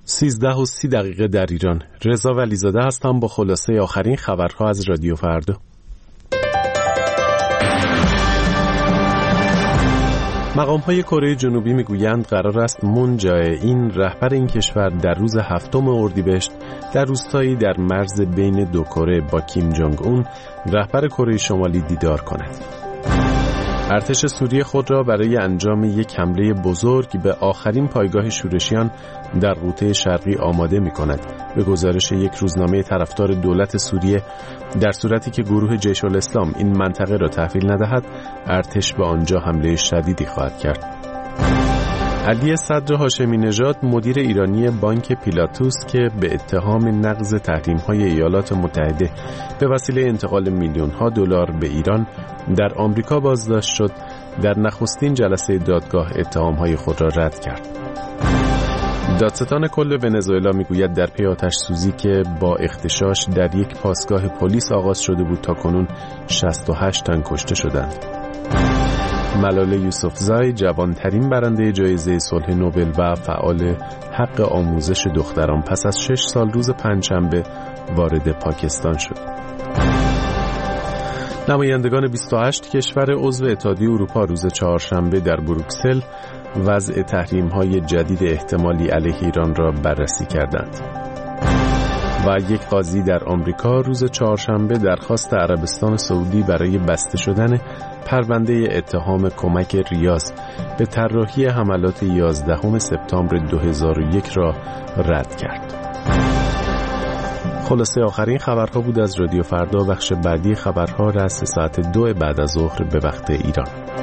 13:30 در ایران. رضا ولیزاده هستم با خلاصه آخرین خبرها از رادیو فردا. مقام‌های کره جنوبی میگویند قرار است مون جه-این رهبر این کشور در روز 7 اردیبهشت در روستایی در مرز بین دو کره با کیم جونگ اون رهبر کره شمالی دیدار کند. ارتش سوریه خود را برای انجام یک حمله بزرگ به آخرین پایگاه شورشیان در قوطه شرقی آماده می‌کند. به گزارش یک روزنامه طرفدار دولت سوریه، در صورتی که گروه جیش الاسلام این منطقه را تحویل ندهد، ارتش به آنجا حمله شدیدی خواهد کرد. علی صدر هاشمی نژاد، مدیر ایرانی بانک پیلاتوس که به اتهام نقض تحریم‌های ایالات متحده به وسیله انتقال میلیون‌ها دلار به ایران در آمریکا بازداشت شد، در نخستین جلسه دادگاه اتهام‌های خود را رد کرد. دادستان کل ونزوئلا میگوید در پی آتش‌سوزی که با اغتشاش در یک پاسگاه پلیس آغاز شده بود تاکنون 68 تن کشته شدند. ملاله یوسفزای، جوانترین برنده جایزه صلح نوبل و فعال حق آموزش دختران، پس از 6 سال روز پنجشنبه وارد پاکستان شد. نمایندگان 28 کشور عضو اتحادیه اروپا روز چهارشنبه در بروکسل وضع تحریم‌های جدید احتمالی علیه ایران را بررسی کردند. و یک قاضی در آمریکا روز چهارشنبه درخواست عربستان سعودی برای بسته شدن پرونده اتهام کمک ریاض به طراحی حملات 11 سپتامبر 2001 را رد کرد. خلاصه آخرین خبرها بود از رادیو فردا. بخش بعدی خبرها را از ساعت 2 بعد از ظهر به وقت ایران.